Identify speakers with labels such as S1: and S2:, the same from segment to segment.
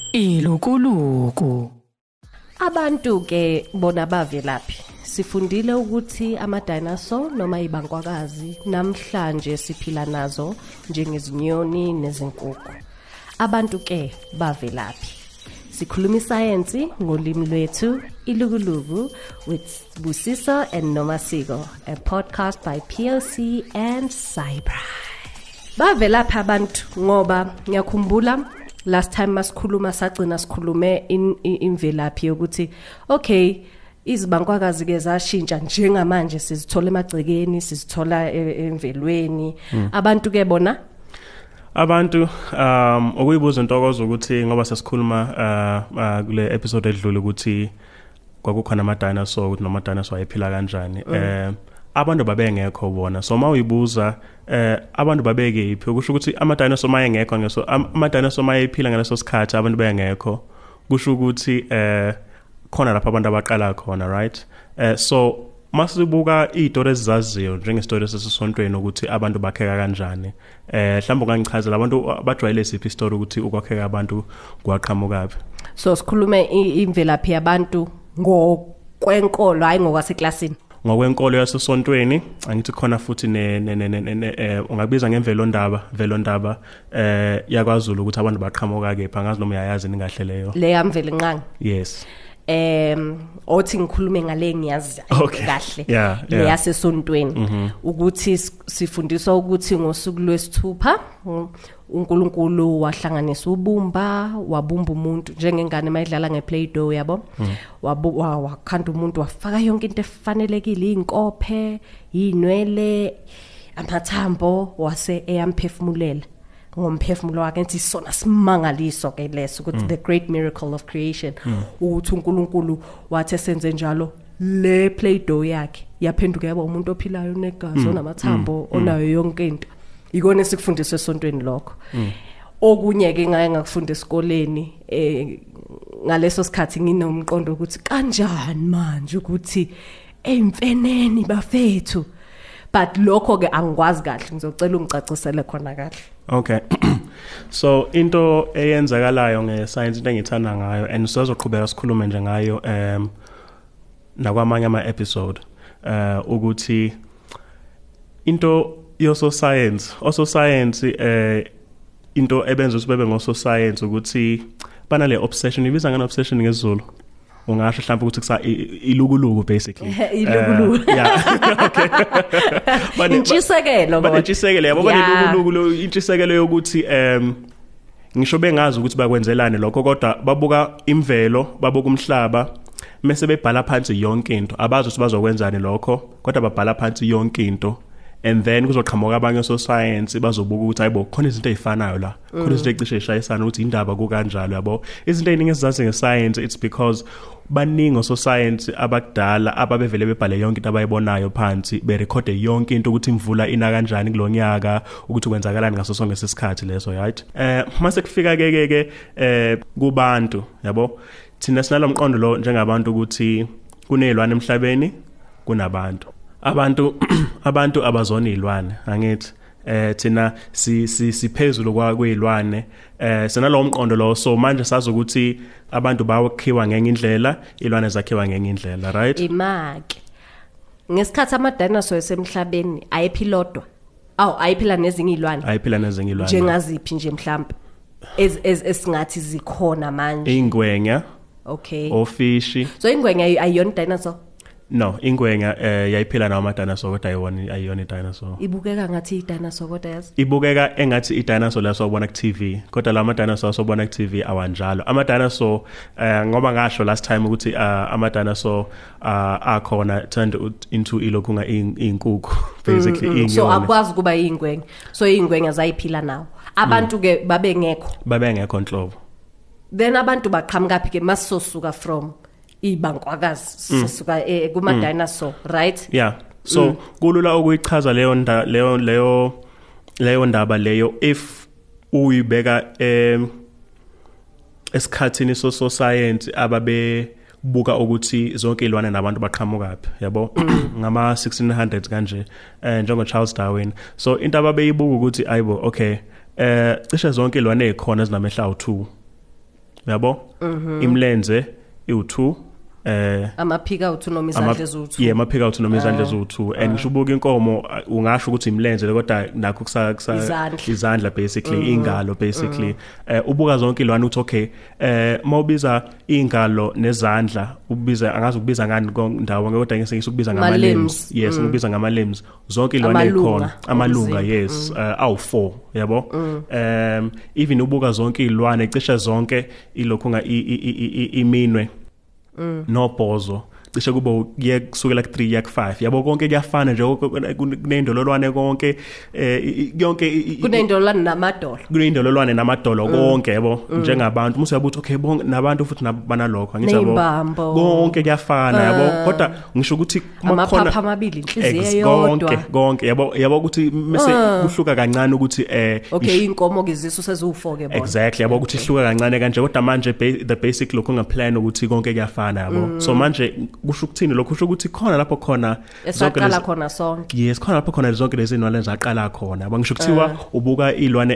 S1: Ilukuluku.
S2: Abantu ke bona bavelaphi. Sifundile ukuthi ama-dinosaur noma ibankwakazi namhlanje siphila nazo njengezinyoni nezinkukhu. Abantu ke bavelaphi. Sikhuluma isayensi ngolimi lwethu Ilukuluku with Busiso and Nomasiko, a podcast by POC and Cyber. Bavelaphi abantu ngoba ngiyakhumbula last time masikhuluma sagcina sikhulume imvelaphi yokuthi okay izibankwakazi ke zashintsha njengamanje sizithola emagcekeni sizithola emvelweni abantu ke bona
S3: abantu okuyibuza intokozo ukuthi ngoba sesikhuluma kule episode edlule ukuthi kwakukhona ama dinosaur ukuthi noma dinosaur ayephila kanjani abantu babengekho bona so mawuyibuza abantu babeke iphi kusho ukuthi ama dinosaur mayengekho ngeso ama dinosaur mayephila ngaleso sikhathi abantu bengekho kusho ukuthi khona lapha abantu abaqala khona right so masibuka izitori ezizaziyo njengesitori sesisontweni ukuthi abantu bakheka kanjani mhlawumbe kangichazela abantu abajwayele siphi istory ukuthi ukwakheka abantu kwaqhamukaphi
S2: so sikhulume imvelaphi yabantu ngokwenkolo hayi ngokwaseklasini
S3: ngokwenkolo yasesontweni angithi khona futhi ungabiza velondaba yakwaZulu ukuthi abantu baqhamuka ke phangazi noma uyayazi ningahle leyo
S2: le yamvele nqanga
S3: yes
S2: othi ngikhulume ngale ngiyazi kahle le yasesontweni ukuthi sifundiswa ukuthi ngosuku lwesithupha uNkulunkulu wahlanganisa ubumba wabumba umuntu njengengane mayidlala ngeplay-doh yabo wakhanda umuntu wafaka yonke into efanelekile inkophe inwele amathambo wase eyamphefumulela ngomphefumulo wakhe nti sona simangaliso ke leso ukuthi the great miracle of creation ukuthi uNkulunkulu wathi senze njalo le play-doh yakhe yaphenduka yaba umuntu ophilayo negazi onamathambo onayo yonke into ikona sikufundiswe esontweni lokho okunye ke ngaye ngakufunda esikoleni ngaleso sikhathi nginomqondo ukuthi kanjani manje ukuthi emfeneni bafethu but lokho ke angikwazi kahle ngizocela ungicacisele khona kahle
S3: okay so into eyenzakalayo ngescience into engithanda ngayo and sizoqhubeka sikhulume nje ngayo nakwamanye ama episode ukuthi into yoso science into ebenza usibebe ngoso science ukuthi banale obsession ibiza ngani obsession ngesiZulu ungasho mhlawumbe ukuthi ilukuluku basically
S2: ilukuluku
S3: yeah okay
S2: intshisekelo
S3: but intshisekelo yabo banelukuluku intshisekelo yokuthi ngisho bengazi ukuthi bakwenzelane lokho kodwa babuka imvelo babuka umhlaba mase bebhala phansi yonke into abazi ukuthi bazokwenzani lokho kodwa babhala phansi yonke into and then kuzoqhamuka abanye so science bazobuka ukuthi hayibo khona izinto ezifanayo la khona izinto ecishe eshayisana ukuthi indaba kukanjalo yabo izinto eziningi ezizazi ngescience it's because baningi so science abakudala ababevele bebhale yonke into abayibonayo phansi berekode yonke into ukuthi imvula ina kanjani kulonyaka ukuthi kwenzakalani ngaso sonke sesikhathi leso right mase kufika ke kubantu yabo thina sinalomqondo lo njengabantu ukuthi kunezilwane emhlabeni kunabantu abantu abazona izilwane angithi thina siphezulu kwezilwane sinalo umqondo lo so manje sazi ukuthi abantu bawakhiwa ngenye indlela izilwane zakhiwa ngenye indlela right
S2: imake ngesikhathi ama dinosaurs emhlabeni ayephilodwa ayiphila nezinye izilwane njengaziphi nje mhlawumbe esingathi zikhona manje
S3: ingwenya
S2: okay
S3: ofishi
S2: so ingwenya ayiyona dinosaur
S3: no ingwenya yayiphila nama dinosaur kodwa ayiyona dinosaur
S2: ibukeka ngathi i-dinosaur kodwa yazi
S3: ibukeka engathi i-dinosaur la sobona ku TV kodwa lama dinosaur sobona ku TV awanjalo ama dinosaur ngoba ngasho last time ukuthi ama dinosaur akhona turned into ilokunga inkukhu basically inyoni
S2: so akwazi kuba ingwenya so ingwenya zayiphila nawo abantu ke babengekho
S3: nhlobo
S2: then abantu baqhamukapi ke masosuka from ibankwakazi sisuka kuma dinosaur right
S3: yeah so kulula ukuyichaza leyo ndaba leyo if uyibeka esikhathini so science ababe buka ukuthi zonke izilwane nabantu baqhamukaphi yabo ngama 1600s kanje njengo Charles Darwin so into ababeyibuka ukuthi ayibo okay cishe zonke izilwane ezikhona ezinamehla u2 yabo imlenze u2
S2: ama pick out noma izandla ezu2
S3: yeah ama pick out noma izandla ezu2 and ngisho ubuka inkomo ungasho ukuthi imlenze kodwa nakho kusa izandla basically ingalo basically ubuka zonke ilwane uthi okay mawubiza ingalo nezandla ubiza angazi ukubiza ngani kondawo kodwa ngeke ngisukubiza ngama limbs yes ngibiza ngama limbs zonke ilwane ekhona amalunga yes awu4 yabo even ubuka zonke ilwane cishe zonke ilokhu nga iminwe nobhozo cishe kuba kusukela ku3 yak 5 yabo konke kuyafana nje kunendololwane konke yonke
S2: kunendololwane
S3: namadolo konke yabo njengabantu musu yabuthi okay bonke nabantu futhi nabanalokho angisabo konke kuyafana yabo kodwa ngisho ukuthi
S2: amaphapha amabili inhliziyo yodwa
S3: konke yabo ukuthi mase kuhluka kancane ukuthi
S2: okay inkomo kezisa usezu4 ke bona
S3: exactly yabo ukuthi ihluka kancane kanje kodwa manje the basic lokho ngaplan ukuthi konke kuyafana yabo so manje kusho ukuthini lokho kusho ukuthi khona lapho khona
S2: esaqala khona sonke
S3: yes khona lapho khona zonke lezi inwele zaqala khona abangisho kuthiwa ubuka ilwane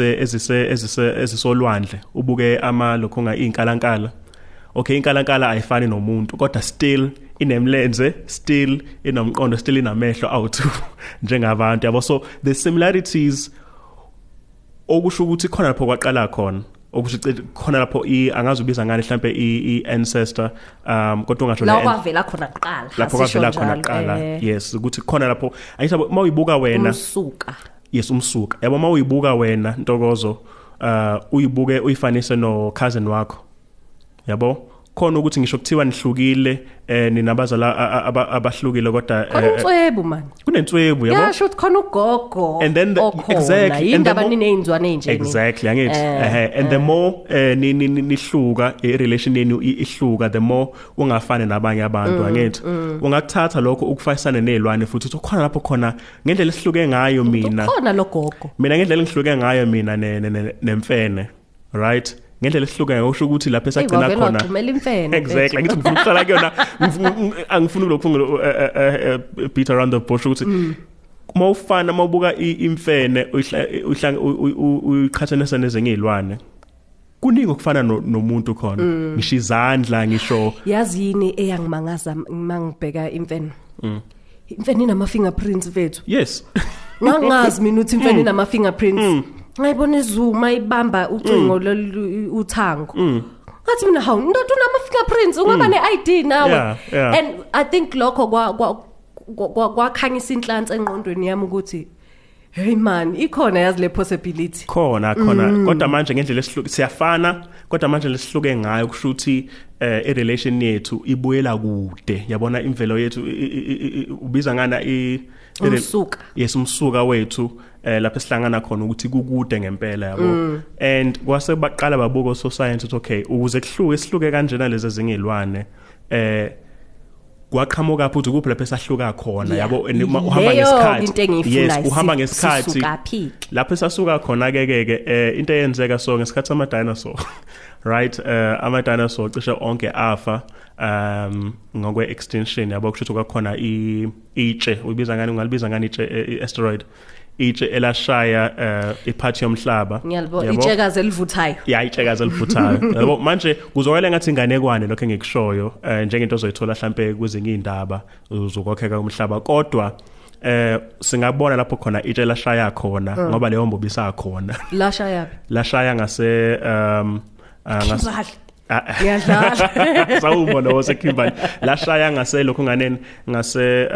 S3: ezisolwandle ubuke ama lokho nga inkalankala okay inkalankala ayifani nomuntu kodwa still inemlenze still inomqondo still inamehlo awu2 njengabantu yabo so the similarities okusho ukuthi khona lapho kwaqala khona okusho khona lapho angazubiza ngani mhlambe ancestor kodwa ungasho
S2: la kwavela khona kuqala
S3: lapho kwavela khona kuqala yes ukuthi khona lapho ayithiba mawuyibuka wena umsuka yabo mawuyibuka wena Ntokozo uyibuke uyifanise no cousin wakho yabo khona ukuthi ngisho kuthiwa nihlukile ninabazala abahlukile kodwa
S2: kunentswebu man
S3: kunentswebu yabo
S2: yasho ukuthi khona ugogo
S3: and then
S2: exactly indaba nineyinzwane nje
S3: exactly angithi and the more nihluka irelation yenu ihluka the more ungafane nabanye abantu angithi ungakuthatha lokho ukufayisana nezilwane futhi uthi khona lapho khona ngendlela esihluke ngayo mina
S2: khona logogo
S3: mina ngendlela ngihluke ngayo mina nemfene right ngendlela esihluka ngisho ukuthi lapha esagcina khona exactly ngithi ngifuna ukuhlala kuyona angifuni lokho beat around the bush ukuthi mawufana mawubuka imfene uyiqhathanisa nezinye izilwane kuningi okufana nomuntu khona ngisho izandla ngisho
S2: yazi yini eyangimangaza mangibheka imfene imfene inama fingerprints vethu
S3: yes
S2: ngangazi mina ukuthi imfene inama fingerprints ngayibona izuma ibamba ucingo uthango ngathi mina hawu ndoda unama fingerprints ungaba neID nawe and I think lokho kwakhanyisa inhlanhla engqondweni yami ukuthi hey man ikhona yazi le possibility
S3: khona kodwa manje ngendlela esihluke siyafana kodwa manje lesihluke ngayo kusho ukuthi irelation yethu ibuyela kude yabona imvelo yethu ubiza ngana
S2: umsuka
S3: yes umsuka wethu lapha sihlangana khona ukuthi kukude ngempela yabo and kwase baqala babuka so science ukuthi okay ukuze sihluke kanjena lezi ezinye izilwane kwaqhamuka futhi kuphi lapha esahluka khona yabo uhamba ngesikhathi yes uhamba ngesikhathi lapha esasuka khona ke into eyenzeka so ngesikhathi ama dinosaur right ama dinosaur cishe onke afa ngokwe extinction yabo kusho ukuthi kwakhona itshe ubiza ngani ungalibiza ngani itshe asteroid itshe elashaya iphathi yomhlaba
S2: yabo itshekazi elivuthayo
S3: itshekazi elivuthayo yabo manje kuzokela ngathi inganekwane lokho engikushoyo njengento ozoyithola mhlambe kwezinye indaba uzokokheka umhlaba kodwa singabona lapho khona itshe lashaya khona ngoba leyo mbobi isakhona lashaya ngase
S2: ngiyadlala
S3: sawubona waseKimberley lashaya ngase lokho nganeni ngase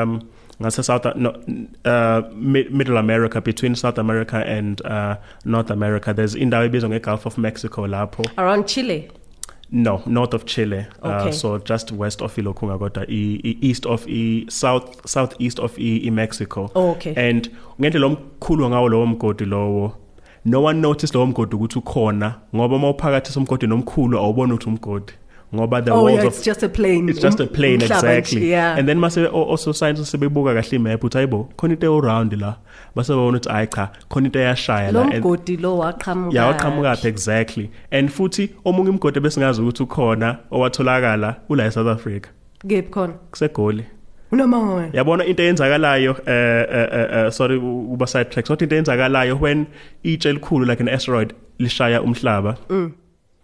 S3: Middle America, between South America and North America. There's indawo ebizwa ngeGulf of Mexico lapho
S2: around Chile.
S3: No, north of Chile.
S2: Okay.
S3: So just west of Ilokunga kodwa east of southeast of Mexico.
S2: Oh, okay.
S3: And ngendlela omkhulu ngawo lowo mgodi lowo no one noticed lowo mgodi ukuthi ukhona ngoba mawuphakathi somgodi nomkhulu awubona ukuthi umgodi ngoba the walls
S2: it's just a plane.
S3: It's just a plane exactly.
S2: Yeah.
S3: And then mase also scientists sebebuka kahle imap uthi ayibo khona into around la base babona ukuthi ayi cha khona into eyashaya la
S2: lo mgodi lo waqhamuka.
S3: Yeah, waqhamuka exactly. And futhi omunye umgodi besingazi ukuthi ukhona owatholakala ula eSouth Africa.
S2: Ngephi khona?
S3: Kusegoli.
S2: Unamanga.
S3: Yabona into eyenzakalayo sorry uba sidetrack. So into eyenzakalayo when itshe elikhulu like an asteroid lishaya umhlaba.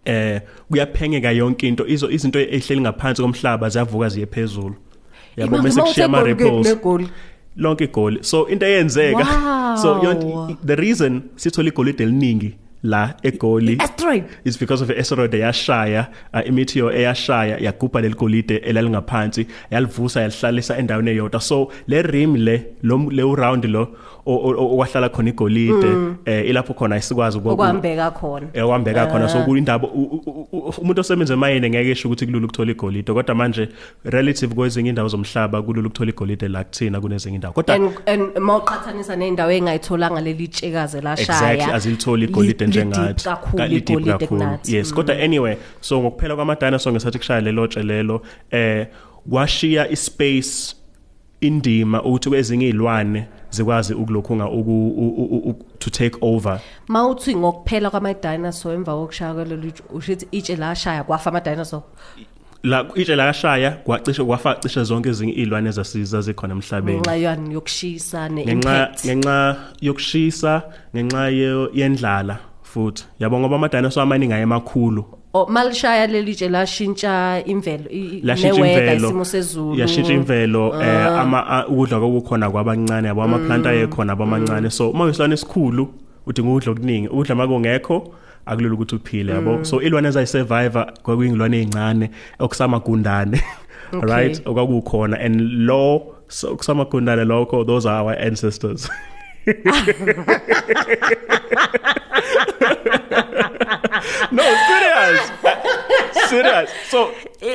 S3: kuyaphengeka yonke into izinto ehleli ngaphansi komhlaba ziyavuka ziye phezulu yabo mase kushiya ama ripples lonke igoli so into eyenzeka so the reason sithola igolide eliningi la egoli is because of the asteroid yashaya imeteor eyashaya yagubha leligolide elalingaphansi yalivusa yalihlalisa endaweni eyodwa so le rim le round lo okwahlala khona igolide ilapho khona isikwazi
S2: okwambeka khona
S3: ewambeka khona so kulindaba umuntu osebenza emayini ngeke esho ukuthi kulula ukuthola igolide kodwa manje relative kwezinye indawo zomhlaba kulula ukuthola igolide la kuthina kunezinye indawo kodwa
S2: and mawuqhathanisa nendawo engayitholanga leli tshekaze lashaya
S3: exactly azilitholi igolide njengathi
S2: igolide kunathi
S3: yes kodwa anyway so ngokuphela kwama dinosaur ngesathi kushaya lelo tshe lelo kwashiya ispace indima ukuthi kwezinye izilwane zikwazi ukulokhunga to take over
S2: mawuthi ngokuphela kwama dinosaur emva kokushaya kwelo ushithi itshe la shaya kwafa ama dinosaur
S3: la itshe la shaya kwafa cishe zonke ezinye izilwane ezasiza zikhona emhlabeni
S2: ngenxa yokushisa neimpact
S3: ngenxa yokushisa ngenxa yendlala futhi yabo ngoba ama dinosaur amaningi ayemakhulu
S2: malishaya lelitshe lashintsha imvelo neweather isimo sezulu
S3: yashintsha imvelo ukudla okukhona kwabancane yabo ama plant ayekhona abamancane so mayisilwane esikhulu udinga ukudla okuningi ukudla makungekho akulula ukuthi uphile yabo so ilwane ezayisurvive kwakuyingilwane ezincane okusamagundane right okwakukhona and so okusamagundane lokho those are our ancestors no, serious. So,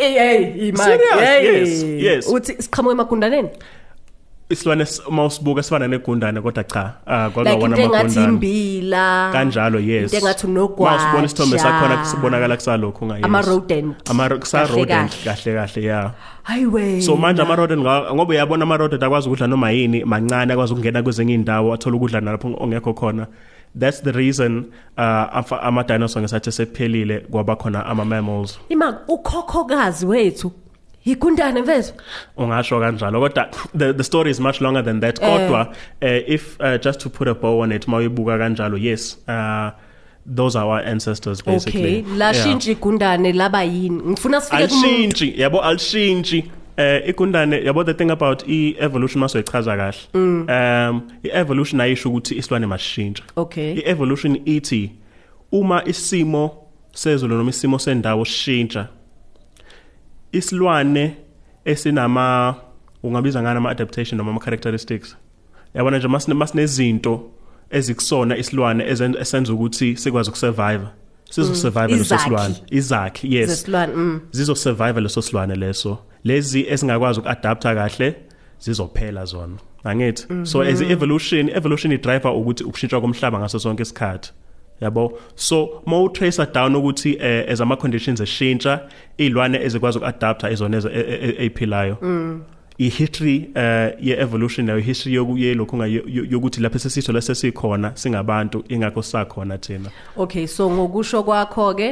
S3: yes.
S2: Uthi siqhamuke emagundaneni?
S3: Isilwane mawusibuka sifana negundane kodwa cha.
S2: Kwakona amagundane. Like imbila.
S3: Kanjalo yes.
S2: Into engathi unogwaja.
S3: Mawusibona isithombe sakhona kusibonakala kusalokho
S2: yes. Ama rodent.
S3: Rodent kahle yeah.
S2: Highway.
S3: So manje ama rodent ngoba uyabona ama rodent akwazi ukudla noma yini mancane akwazi ukungena kwezinye indawo athola ukudla nalapho ongekho khona. That's the reason ama dinosaur ngesathi sephelile kwaba khona ama mammals.
S2: Ukhokhokazi wethu igundane mfethu
S3: ungasho kanjalo kodwa the story is much longer than that kodwa if just to put a bow on it mayibuka kanjalo yes those are our ancestors basically
S2: okay la shintshi igundane laba yini ngifuna sifike
S3: kumuntu alshintshi igundane yabo the thing about evolution maso ichaza kahle evolution ayisho ukuthi isilwane mashintsha
S2: okay
S3: evolution ithi uma isimo sezulu noma isimo sendawo shintsha isilwane esinama ungabiza ngana ama adaptation noma ama characteristics yabona nje masinezinto ezikusona isilwane esenza ukuthi sikwazi ukusurvive sizosurvive leso silwane izakhi yes
S2: zesilwane
S3: zizosurvive leso silwane leso lezi esingakwazi ukuadapta kahle zizophela zona angithi so as evolution idriver ukuthi ukushintsha komhlaba ngaso sonke isikhathi yabo so mo tracer down ukuthi as ama conditions eshintsha izilwane ezikwazi ukuadapta izona eziphilayo history ye-evolution nayo history yelokhu yokuthi lapha sesithola sesikhona singabantu ingakho sakhona thina
S2: okay so ngokusho kwakho ke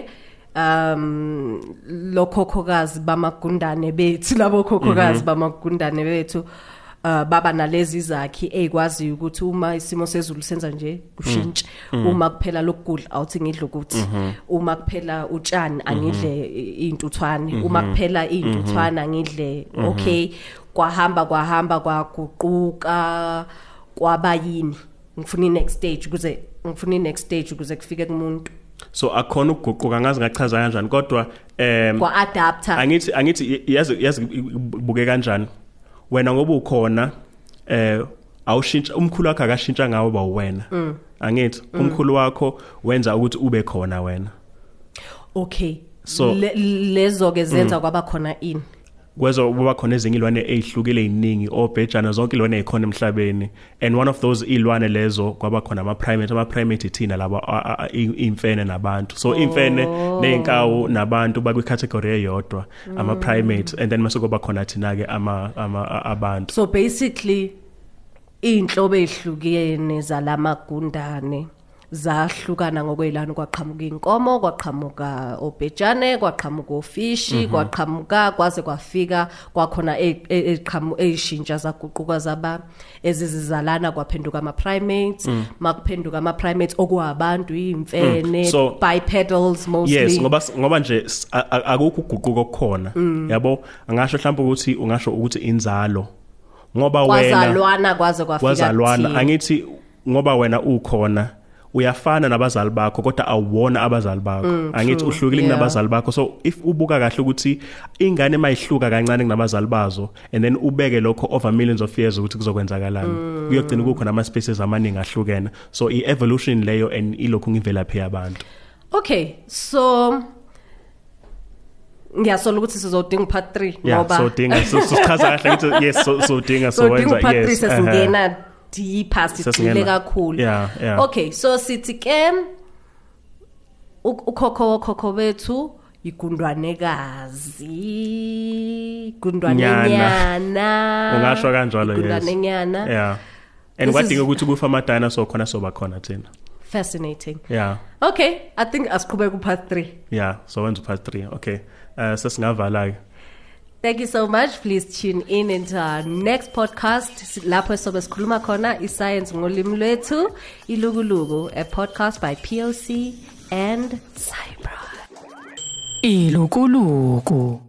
S2: lokhokhokazi bamagundane bethu labo khokhokazi bamagundane bethu baba nalezi zakhi ezikwazi ukuthi uma isimo sezulu senza nje kushintshe uma kuphela lokudla awuthi ngidle ukuthi uma kuphela utshani angidle intuthwane uma kuphela intuthwane angidle okay kwahamba kwaguquka kwabayini ngifuna next stage ukuze kufike kumuntu
S3: so akhona ukuguquka ngazi ngachaza kanjani kodwa
S2: kwa adapter
S3: angithi yazi buke kanjani wena ngoba ukhona awushintsha umkhulu wakho akashintsha ngawe ba wena angithi umkhulu wakho wenza ukuthi ube khona wena
S2: okay so lezo ke zenza kwaba khona ini
S3: kwezo kuba khona ezinye ilwane ezihlukile eziningi obhejana zonke ilwane ezikhona emhlabeni and one of those ilwane lezo kwaba khona ama primate thina laba imfene nabantu so imfene nezinkawu nabantu bakwi category eyodwa ama primate and then mase kuba khona thina ke abantu
S2: so basically inhlobo ezihlukene zalamagundane zahlukana ngokwelana kwaqhamuka inkomo kwaqhamuka obhejane kwaqhamuka ofishi kwaqhamuka kwaze kwafika kwakhona eqhamu ezishintsha zaguquka zaba ezizizalana kwaphenduka ama primates makuphenduka ama primates okuwabantu imfene bipedals mostly.
S3: Yes, ngoba nje akukho uguquko okukhona yabo angasho mhlawumbe ukuthi ungasho ukuthi inzalo ngoba wena
S2: wazalwana kwaze kwafika
S3: wazalwana angithi ngoba wena ukhona uyafana nabazali bakho kodwa awona abazali bakho angithi uhlukile kunabazali bakho so if ubuka kahle ukuthi ingane mayihluka kancane kunabazali bazo and then ubeke lokho over millions of years ukuthi kuzokwenzakalana kuyogcina kukhona ama species amaningi ahlukene so i-evolution leyo and ilokhu ngivelaphi yabantu.
S2: Okay, so ngiyasola ukuthi sizodinga part 3 ngoba
S3: sodinga sichaza kahle ukuthi yes sodinga so wenza yes
S2: part 3 sesingena deeper sicile kakhulu. Okay, so sithi ke ukhokho bethu igundwanekazi gundwanenyana
S3: ungasho kanjalo yes
S2: gundwanenyana
S3: and kwadinga ukuthi kufa ama dinosaur khona soba khona thina.
S2: Fascinating. Okay, I think asiqhubeke ku part 3.
S3: So wenza part 3. Okay. Sesingavala ke.
S2: Thank you so much. Please tune in into our next podcast. Lapho sobe sikhuluma khona iscience ngolimi lwethu, Ilugulugu, a podcast by POC and Cyber.
S1: Ilugulugu.